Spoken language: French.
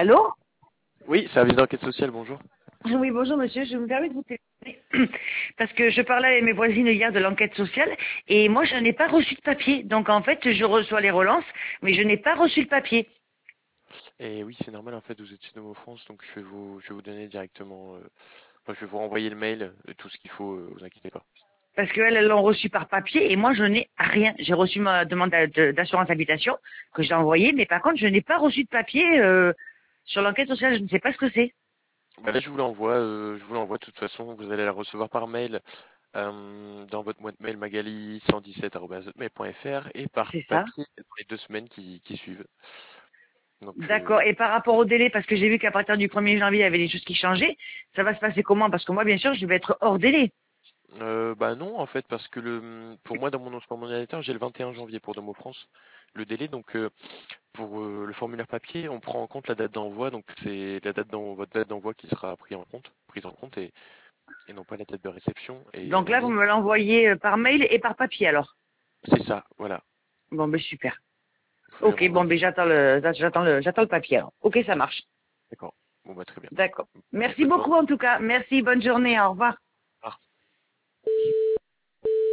Allô? Oui, service d'enquête sociale, bonjour. Oui, bonjour monsieur, je me permets de vous téléphoner parce que je parlais avec mes voisines hier de l'enquête sociale et moi je n'ai pas reçu de papier. Donc en fait je reçois les relances mais je n'ai pas reçu le papier. Et oui, c'est normal, en fait, vous êtes chez Nomo France, donc je vais vous donner directement, enfin, je vais vous renvoyer le mail, tout ce qu'il faut, vous inquiétez pas. Parce qu'elles elles l'ont reçu par papier et moi je n'ai rien. J'ai reçu ma demande d'assurance habitation que j'ai envoyée mais par contre je n'ai pas reçu de papier sur l'enquête sociale. Je ne sais pas ce que c'est. Bah là, je vous l'envoie de toute façon, vous allez la recevoir par mail, dans votre boîte mail magali117@hotmail.fr et par C'est ça? papier dans les 2 semaines qui suivent. Donc, D'accord. Et par rapport au délai, parce que j'ai vu qu'à partir du 1er janvier, il y avait des choses qui changeaient, ça va se passer comment? Parce que moi, bien sûr, je vais être hors délai. bah non, en fait, parce que pour moi, dans mon ordinateur, j'ai le 21 janvier pour Domo France, le délai, donc pour le formulaire papier, on prend en compte la date d'envoi, donc c'est votre date d'envoi qui sera prise en compte et non pas la date de réception. Et Donc la là, vous mienne, me l'envoyez par mail et par papier alors. c'est ça, voilà. Bon, ben super. Vous pouvez Ok, bon, renvoyer. ben j'attends le papier alors. Ok, ça marche. D'accord. Bon, bah, très bien. D'accord. Merci Bonne journée. beaucoup en tout cas. Merci, bonne journée, au revoir. Au revoir.